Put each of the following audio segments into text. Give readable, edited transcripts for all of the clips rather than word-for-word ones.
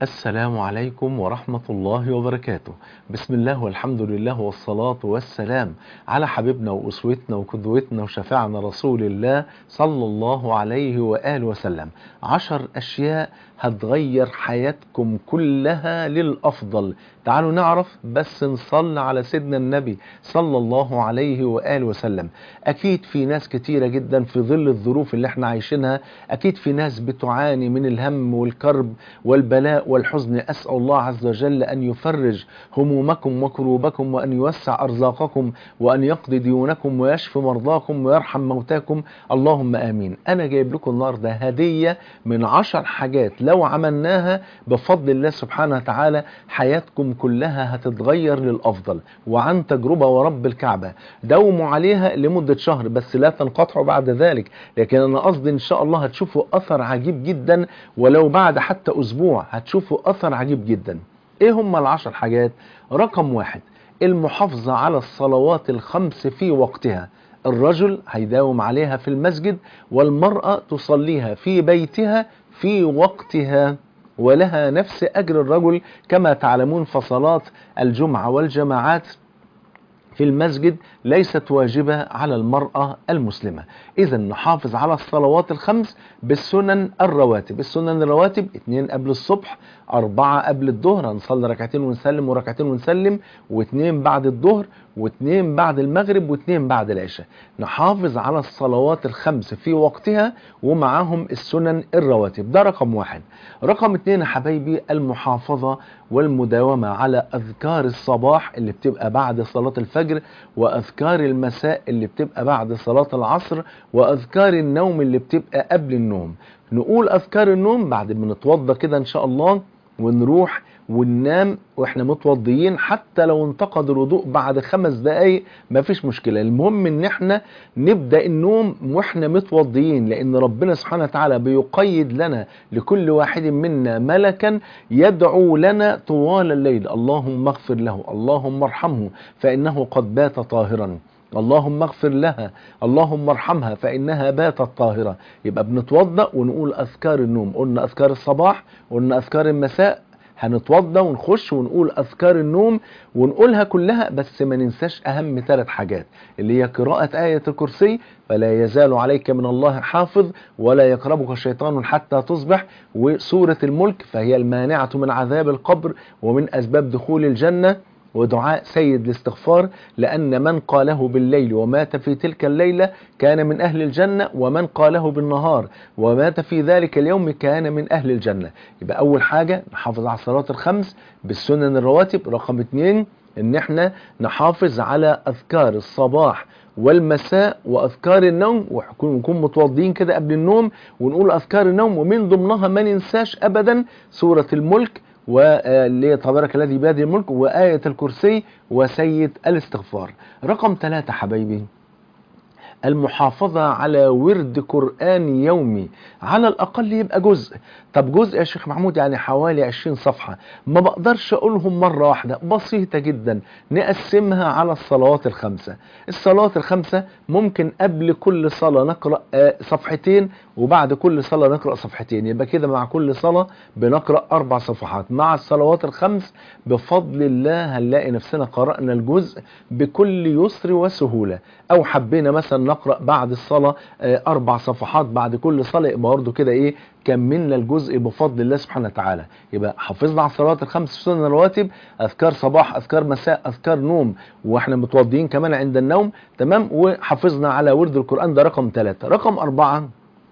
السلام عليكم ورحمة الله وبركاته. بسم الله والحمد لله والصلاة والسلام على حبيبنا وأسوتنا وقدوتنا وشفاعنا رسول الله صلى الله عليه وآله وسلم. 10 أشياء هتغير حياتكم كلها للأفضل. تعالوا نعرف، بس نصلي على سيدنا النبي صلى الله عليه وآله وسلم. أكيد في ناس كتيرة جدا في ظل الظروف اللي احنا عايشينها، أكيد في ناس بتعاني من الهم والكرب والبلاء والحزن. أسأل الله عز وجل أن يفرج همومكم وكروبكم، وأن يوسع أرزاقكم، وأن يقضي ديونكم، ويشفي مرضاكم، ويرحم موتاكم، اللهم آمين. أنا جايب لكم النهاردة هدية من 10 حاجات لو عملناها بفضل الله سبحانه وتعالى حياتكم كلها هتتغير للأفضل، وعن تجربة ورب الكعبة. داوموا عليها لمدة شهر بس لا تنقطعوا بعد ذلك، لكن أنا قصدي إن شاء الله هتشوفوا أثر عجيب جدا، ولو بعد حتى أسبوع هتشوفوا أثر عجيب جدا. إيه هم ال10 حاجات؟ رقم 1، المحافظة على الصلوات الخمس في وقتها. الرجل هيداوم عليها في المسجد، والمرأة تصليها في بيتها في وقتها، ولها نفس أجر الرجل. كما تعلمون فصلات الجمعة والجماعات في المسجد ليست واجبة على المرأة المسلمة. إذا نحافظ على الصلوات الخمس بالسنن الرواتب. السنن الرواتب 2 قبل الصبح، 4 قبل الظهر، هنصلي ركعتين ونسلم وركعتين ونسلم، و2 بعد الظهر، و2 بعد المغرب، و2 بعد العشاء. نحافظ على الصلوات الخمس في وقتها ومعاهم السنن الرواتب. ده رقم 1. رقم 2 يا حبايبي، المحافظة والمداومة على أذكار الصباح اللي بتبقى بعد صلاة الفجر، وأذكار المساء اللي بتبقى بعد صلاة العصر، وأذكار النوم اللي بتبقى قبل النوم. نقول أذكار النوم بعد ما نتوضى كده إن شاء الله، ونروح وننام واحنا متوضيين، حتى لو انتقد الوضوء بعد 5 دقايق مفيش مشكلة. المهم ان احنا نبدأ النوم واحنا متوضيين، لان ربنا سبحانه وتعالى بيقيد لنا لكل واحد منا ملكا يدعو لنا طوال الليل. اللهم اغفر له، اللهم ارحمه فإنه قد بات طاهرا، اللهم اغفر لها، اللهم ارحمها فإنها باتت طاهرة. يبقى بنتوضأ ونقول أذكار النوم. قلنا أذكار الصباح، قلنا أذكار المساء، هنتوضى ونخش ونقول أذكار النوم ونقولها كلها، بس ما ننساش أهم 3 حاجات، اللي هي قراءة آية الكرسي، فلا يزال عليك من الله حافظ ولا يقربك شيطان حتى تصبح، وسورة الملك فهي المانعة من عذاب القبر ومن أسباب دخول الجنة، ودعاء سيد الاستغفار، لأن من قاله بالليل ومات في تلك الليلة كان من أهل الجنة، ومن قاله بالنهار ومات في ذلك اليوم كان من أهل الجنة. يبقى أول حاجة نحافظ على الصلوات الخمس بالسنن الرواتب. رقم 2 إن احنا نحافظ على أذكار الصباح والمساء وأذكار النوم، ونكون متوضين كده قبل النوم ونقول أذكار النوم، ومن ضمنها ما ننساش أبدا سورة الملك، واللي تبارك الذي بيده الملك، وآية الكرسي، وسيد الاستغفار. رقم 3 حبايبي، المحافظة على ورد قرآن يومي، على الأقل يبقى جزء. طب جزء يا شيخ محمود يعني حوالي 20 صفحة، ما بقدرش أقولهم مرة واحدة، بسيطة جدا، نقسمها على الصلوات الخمسة. الصلوات الخمسة ممكن قبل كل صلاة نقرأ صفحتين، وبعد كل صلاة نقرأ صفحتين، يبقى كده مع كل صلاة بنقرأ 4 صفحات. مع الصلوات الخمس بفضل الله هنلاقي نفسنا قرأنا الجزء بكل يسر وسهولة. أو حبينا مثلا نقرأ بعد الصلاة 4 صفحات بعد كل صلاة، يبقى برضه كده إيه، كملنا الجزء بفضل الله سبحانه وتعالى. يبقى حافظنا على الصلوات الخمس سنن الرواتب، أذكار صباح، أذكار مساء، أذكار نوم واحنا متوضيين كمان عند النوم، تمام، وحافظنا على ورد القرآن. ده رقم 3. رقم 4،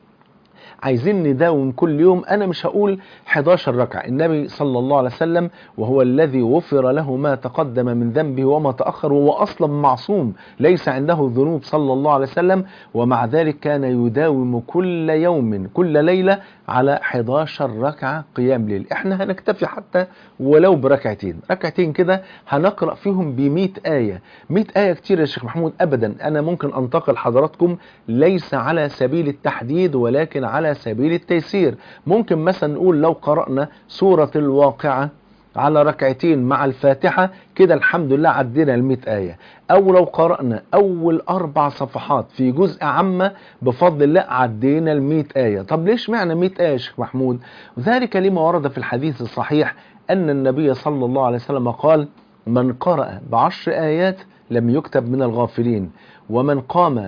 عايزين نداوم كل يوم. انا مش هقول 11 ركعة، النبي صلى الله عليه وسلم وهو الذي غفر له ما تقدم من ذنبه وما تأخر، وهو اصلا معصوم ليس عنده ذنوب صلى الله عليه وسلم، ومع ذلك كان يداوم كل يوم كل ليلة على 11 ركعة قيام ليل. احنا هنكتفي حتى ولو بركعتين، ركعتين كده هنقرأ فيهم ب100 آية. 100 آية كتير يا شيخ محمود؟ ابدا، انا ممكن انتقل حضراتكم ليس على سبيل التحديد ولكن على سبيل التيسير. ممكن مثلا نقول لو قرأنا سورة الواقعة على ركعتين مع الفاتحة كده الحمد لله عدينا ال100 آية. أو لو قرأنا أول 4 صفحات في جزء عامة بفضل الله عدينا ال100 آية. طب ليش معنى 100 آية يا شيخ محمود؟ ذلك لما ورد في الحديث الصحيح أن النبي صلى الله عليه وسلم قال: من قرأ ب10 آيات لم يكتب من الغافلين، ومن قام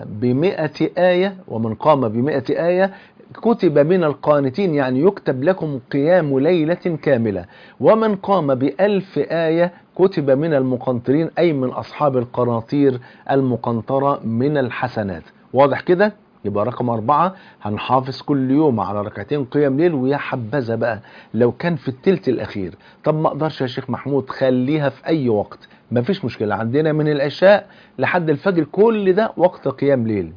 ب100 آية كتب من القانتين، يعني يكتب لكم قيام ليلة كاملة. ومن قام ب1000 آية كتب من المقنطرين، أي من أصحاب القناطير المقنطرة من الحسنات. واضح كده؟ يبقى رقم 4 هنحافظ كل يوم على ركعتين قيام ليل. ويا حبذا بقى لو كان في التلت الأخير. طب ما اقدرش يا شيخ محمود، خليها في أي وقت، مفيش مشكلة. عندنا من العشاء لحد الفجر كل ده وقت قيام ليل.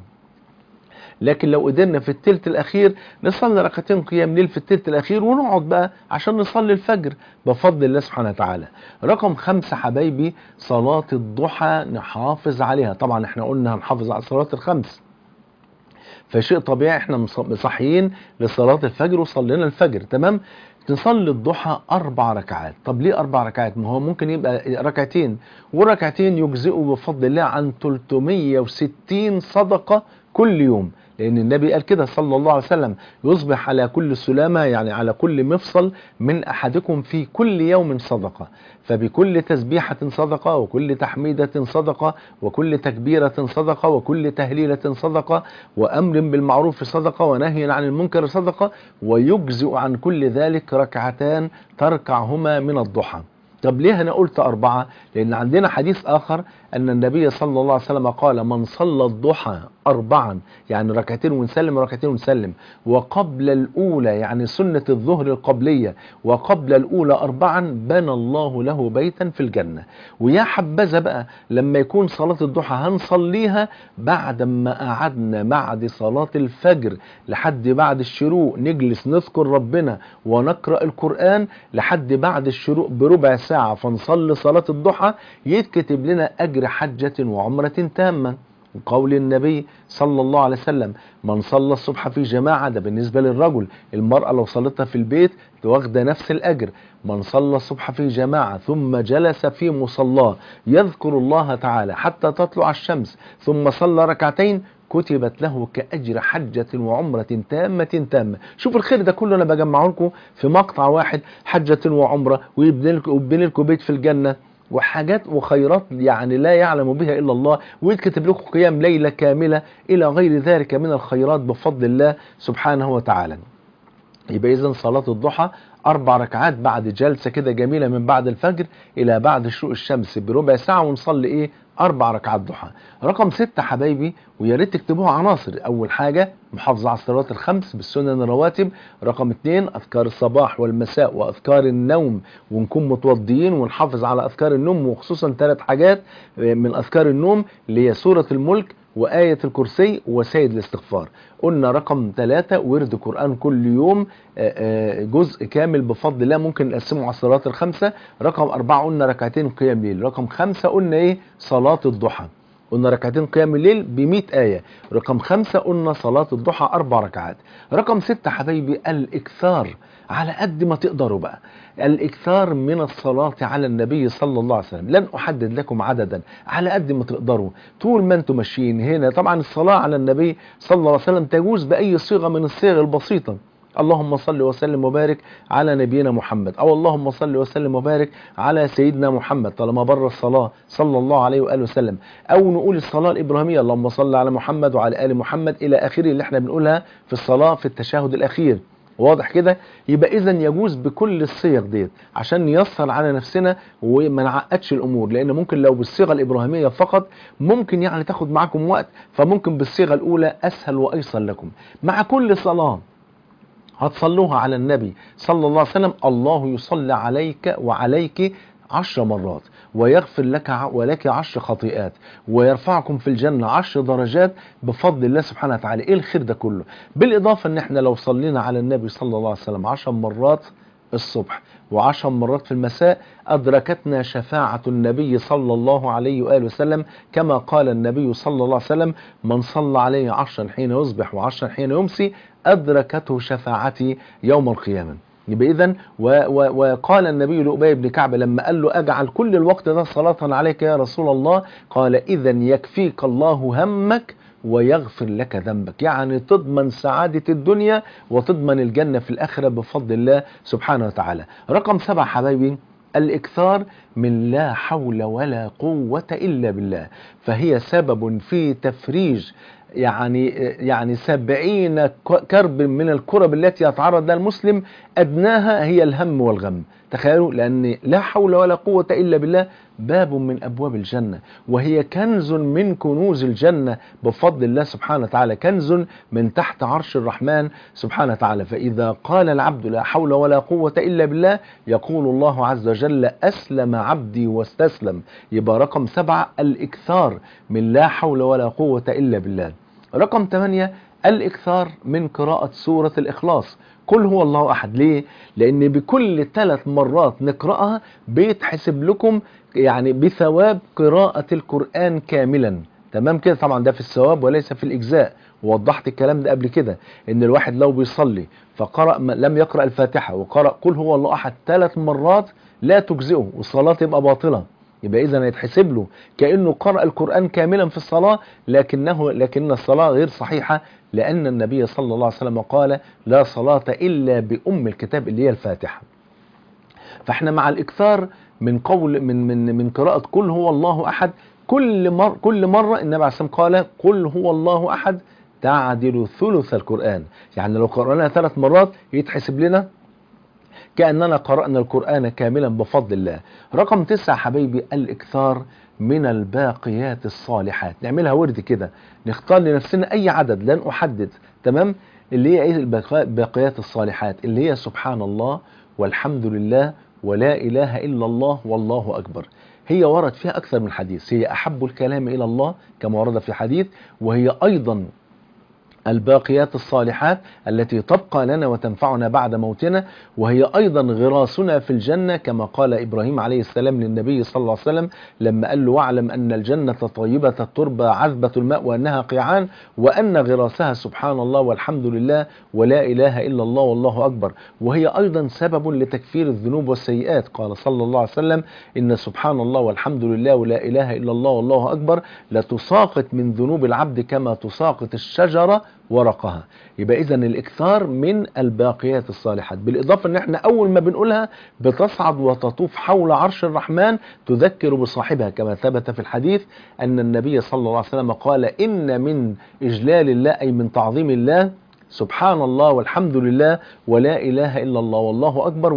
لكن لو قدرنا في التلت الأخير نصلي ركعتين قيام ليل في التلت الأخير، ونقعد بقى عشان نصلي الفجر بفضل الله سبحانه وتعالى. رقم 5 حبايبي، صلاة الضحى نحافظ عليها. طبعا احنا قلنا هنحافظ على صلاة الخمس، فشيء طبيعي احنا مصحيين لصلاة الفجر وصلينا الفجر تمام. نصلي الضحى 4 ركعات. طب ليه 4 ركعات؟ ما هو ممكن يبقى ركعتين، وركعتين يجزئوا بفضل الله عن 360 صدقة كل يوم. لأن النبي قال كده صلى الله عليه وسلم: يصبح على كل سلامة، يعني على كل مفصل من أحدكم في كل يوم صدقة. فبكل تسبيحة صدقة، وكل تحميدة صدقة، وكل تكبيرة صدقة، وكل تهليلة صدقة، وأمر بالمعروف صدقة، ونهي عن المنكر صدقة، ويجزئ عن كل ذلك ركعتان تركعهما من الضحى. طب ليه أنا قلت 4؟ لأن عندنا حديث آخر أن النبي صلى الله عليه وسلم قال: من صلى الضحى 4، يعني ركعتين ونسلم ركعتين ونسلم، وقبل الأولى، يعني سنة الظهر القبلية، وقبل الأولى 4، بنى الله له بيتا في الجنة. ويا حبذا بقى لما يكون صلاة الضحى هنصليها بعد ما قعدنا بعد صلاة الفجر لحد بعد الشروق، نجلس نذكر ربنا ونقرأ القرآن لحد بعد الشروق بربع ساعة، فنصلي صلاة الضحى، يتكتب لنا أجر حجة وعمرة تامة. قول النبي صلى الله عليه وسلم: من صلى الصبح في جماعة، ده بالنسبة للرجل. المرأة لو صلتها في البيت واخدة نفس الأجر. من صلى الصبح في جماعة ثم جلس في مصلاه يذكر الله تعالى حتى تطلع الشمس ثم صلى ركعتين، كتبت له كأجر حجة وعمرة تامة تامة. شوف الخير ده كله أنا بجمعه لكم في مقطع واحد: حجة وعمرة، ويبني لكم بيت في الجنة، وحاجات وخيرات يعني لا يعلم بها إلا الله، ويتكتب لكم قيام ليلة كاملة إلى غير ذلك من الخيرات بفضل الله سبحانه وتعالى. يبقى إذن صلاة الضحى 4 ركعات بعد جلسة كده جميلة من بعد الفجر إلى بعد شروق الشمس بربع ساعة، ونصلي 4 ركعات ضحى. رقم 6 حبايبي، ويا ريت تكتبوها عناصر: أول حاجة محافظة على الصلوات الخمس بالسنن الرواتب. رقم 2 أذكار الصباح والمساء وأذكار النوم، ونكون متوضيين ونحافظ على أذكار النوم، وخصوصا 3 حاجات من أذكار النوم اللي هي سورة الملك وآية الكرسي وسيد الاستغفار. قلنا رقم 3 ورد قرآن كل يوم جزء كامل بفضل الله، ممكن نقسمه على الصلوات الخمسة. رقم 4 قلنا ركعتين قيام ليل. رقم 5 قلنا صلاة الضحى، قلنا ركعتين قيام الليل ب100 آية. رقم 5 قلنا صلاة الضحى 4 ركعات. رقم 6 حبايبي الإكثار، على قد ما تقدروا بقى الإكثار من الصلاة على النبي صلى الله عليه وسلم. لن أحدد لكم عددا، على قد ما تقدروا طول ما انتم ماشيين هنا. طبعا الصلاة على النبي صلى الله عليه وسلم تجوز بأي صيغة من الصيغ البسيطة: اللهم صل وسلم وبارك على نبينا محمد، أو اللهم صل وسلم وبارك على سيدنا محمد، طالما بر الصلاة صلى الله عليه وآله وسلم. أو نقول الصلاة الإبراهيمية: اللهم صل على محمد وعلى آل محمد، إلى آخره، اللي احنا بنقولها في الصلاة في التشهد الأخير. واضح كده؟ يبقى إذن يجوز بكل الصيغ ديت عشان نيسر على نفسنا وما نعقدش الأمور، لأن ممكن لو بالصيغة الإبراهيمية فقط ممكن يعني تاخد معاكم وقت، فممكن بالصيغة الأولى أسهل وأيسر لكم. مع كل صلاة هتصلوها على النبي صلى الله عليه وسلم: الله يصلي عليك وعليك 10 مرات، ويغفر لك ولك 10 خطيئات، ويرفعكم في الجنة 10 درجات بفضل الله سبحانه وتعالى. ايه الخير ده كله؟ بالإضافة ان احنا لو صلينا على النبي صلى الله عليه وسلم 10 مرات الصبح و10 مرات في المساء، أدركتنا شفاعة النبي صلى الله عليه وآله وسلم، كما قال النبي صلى الله عليه وسلم: من صلى عليه 10 حين يصبح و10 حين يمسي أدركته شفاعتي يوم القيامة. يبقى إذن وقال النبي لأبي بن كعب لما قال له أجعل كل الوقت ده صلاة عليك يا رسول الله، قال إذن يكفيك الله همك ويغفر لك ذنبك، يعني تضمن سعادة الدنيا وتضمن الجنة في الآخرة بفضل الله سبحانه وتعالى. رقم 7 حبايبي، الإكثار من لا حول ولا قوة إلا بالله، فهي سبب في تفريج يعني 70 كرب من الكرب التي يتعرض لها المسلم، أدناها هي الهم والغم. تخيلوا، لأن لا حول ولا قوة إلا بالله باب من أبواب الجنة، وهي كنز من كنوز الجنة بفضل الله سبحانه وتعالى، كنز من تحت عرش الرحمن سبحانه وتعالى. فإذا قال العبد لا حول ولا قوة إلا بالله، يقول الله عز وجل أسلم عبدي واستسلم. يبقى رقم 7 الإكثار من لا حول ولا قوة إلا بالله. رقم 8 الإكثار من قراءة سورة الإخلاص، قل هو الله أحد. ليه؟ لأن بكل 3 مرات نقرأها بيتحسب لكم يعني بثواب قراءة القرآن كاملا. تمام كده؟ طبعا ده في الثواب وليس في الإجزاء، ووضحت الكلام ده قبل كده، ان الواحد لو بيصلي فقرأ لم يقرأ الفاتحة وقرأ قل هو الله أحد 3 مرات لا تجزئه والصلاة تبقى باطلة. يبقى إذن يتحسب له كأنه قرأ القرآن كاملا في الصلاة، لكن الصلاة غير صحيحة، لأن النبي صلى الله عليه وسلم قال لا صلاة إلا بأم الكتاب اللي هي الفاتحة. فاحنا مع الإكثار من قول من قراءة قل هو الله أحد، كل مرة النبي عليه الصلاة والسلام قال قل هو الله أحد تعدل ثلث القرآن، يعني لو قرأناها 3 مرات يتحسب لنا كأننا قرأنا القرآن كاملا بفضل الله. رقم 9 حبيبي الإكثار من الباقيات الصالحات، نعملها ورد كده، نختار لنفسنا أي عدد لن أحدد، تمام، اللي هي الباقيات الصالحات، اللي هي سبحان الله والحمد لله ولا إله إلا الله والله أكبر. هي ورد فيها أكثر من حديث، هي أحب الكلام إلى الله كما ورد في حديث، وهي أيضا الباقيات الصالحات التي تبقى لنا وتنفعنا بعد موتنا، وهي أيضا غراسنا في الجنة، كما قال إبراهيم عليه السلام للنبي صلى الله عليه وسلم لما قال له واعلم أن الجنة طيبة التربة عذبة الماء وأنها قيعان وأن غراسها سبحان الله والحمد لله ولا إله إلا الله والله أكبر. وهي أيضا سبب لتكفير الذنوب والسيئات، قال صلى الله عليه وسلم إن سبحان الله والحمد لله ولا إله إلا الله والله أكبر لتساقط من ذنوب العبد كما تساقط الشجرة ورقها. يبقى إذن الإكثار من الباقيات الصالحات، بالإضافة أن احنا أول ما بنقولها بتصعد وتطوف حول عرش الرحمن تذكر بصاحبها، كما ثبت في الحديث أن النبي صلى الله عليه وسلم قال إن من إجلال الله أي من تعظيم الله سبحان الله والحمد لله ولا إله إلا الله والله أكبر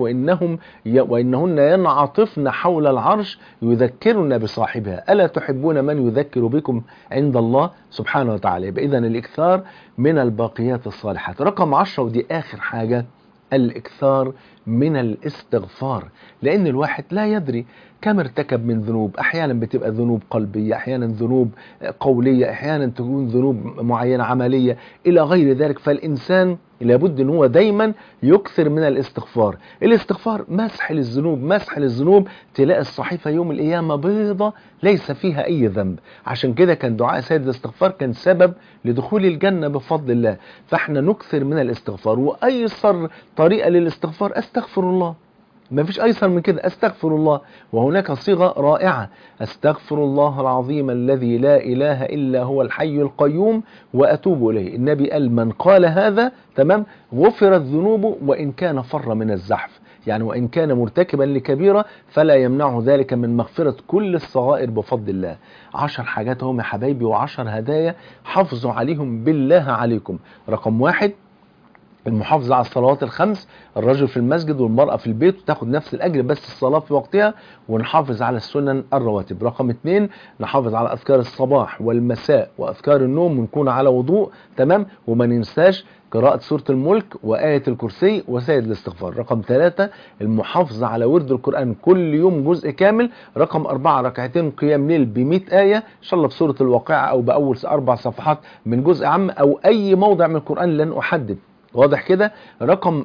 وإنهن ينعطفن حول العرش يذكرن بصاحبها ألا تحبون من يذكر بكم عند الله سبحانه وتعالى. يبقى إذن الإكثار من الباقيات الصالحات. رقم 10 ودي آخر حاجة، الإكثار من الاستغفار، لأن الواحد لا يدري كم ارتكب من ذنوب، أحيانا بتبقى ذنوب قلبية، أحيانا ذنوب قولية، أحيانا تكون ذنوب معينة عملية إلى غير ذلك. فالإنسان لابد أن هو دايما يكثر من الاستغفار. الاستغفار مسح للذنوب، تلاقي الصحيفة يوم القيامة بيضة ليس فيها أي ذنب. عشان كده كان دعاء سيد الاستغفار كان سبب لدخول الجنة بفضل الله. فاحنا نكثر من الاستغفار، وأيسر طريقة للاستغفار أستغفر الله، ما فيش أيسر من كده، أستغفر الله. وهناك صيغة رائعة، أستغفر الله العظيم الذي لا إله إلا هو الحي القيوم وأتوب إليه. النبي قال من قال هذا تمام غفرت ذنوبه وإن كان فر من الزحف، يعني وإن كان مرتكبا لكبيرة فلا يمنعه ذلك من مغفرة كل الصغائر بفضل الله. 10 حاجات هم يا حبايبي و10 هدايا حافظوا عليهم بالله عليكم. رقم 1 المحافظة على الصلوات الخمس، الرجل في المسجد والمرأة في البيت وتاخد نفس الأجر بس الصلاة في وقتها، ونحافظ على السنن الرواتب. رقم 2 نحافظ على أذكار الصباح والمساء وأذكار النوم ونكون على وضوء تمام، وما ننساش قراءة سورة الملك وآية الكرسي وسيد الاستغفار. رقم 3 المحافظة على ورد القرآن كل يوم جزء كامل. رقم 4 ركعتين قيام ليل ب100 آية إن شاء الله بسورة الواقعة أو بأول 4 صفحات من جزء عام أو أي موضع من القرآن لن أحدد، واضح كده. رقم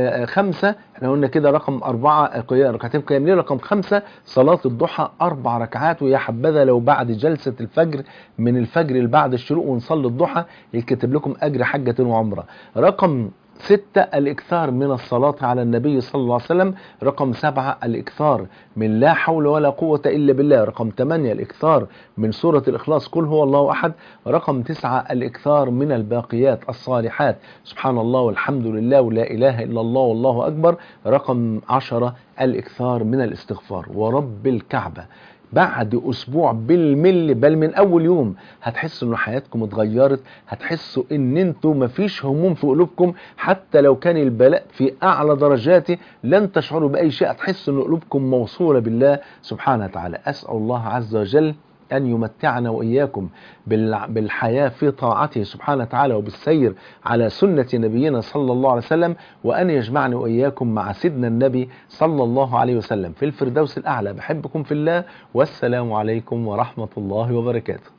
5 احنا قلنا كده، رقم 4 ركعتين قيام ليل. رقم 5 صلاة الضحى 4 ركعات، ويا حبذا لو بعد جلسة الفجر من الفجر بعد الشروق ونصلي الضحى يكتب لكم أجر حجة وعمرة. رقم 6 الإكثار من الصلاة على النبي صلى الله عليه وسلم. رقم 7 الإكثار من لا حول ولا قوة إلا بالله. رقم 8 الإكثار من سورة الإخلاص قل هو الله أحد. رقم 9 الإكثار من الباقيات الصالحات سبحان الله والحمد لله ولا إله إلا الله والله أكبر. رقم 10 الإكثار من الاستغفار. ورب الكعبة بعد أسبوع بالملي بل من أول يوم هتحسوا إن حياتكم اتغيرت، هتحسوا إن انتوا مفيش هموم في قلوبكم، حتى لو كان البلاء في أعلى درجاته لن تشعروا بأي شيء، هتحسوا إن قلوبكم موصولة بالله سبحانه وتعالى. أسأل الله عز وجل أن يمتعنا وإياكم بالحياة في طاعته سبحانه وتعالى وبالسير على سنة نبينا صلى الله عليه وسلم، وأن يجمعني وإياكم مع سيدنا النبي صلى الله عليه وسلم في الفردوس الأعلى. بحبكم في الله، والسلام عليكم ورحمة الله وبركاته.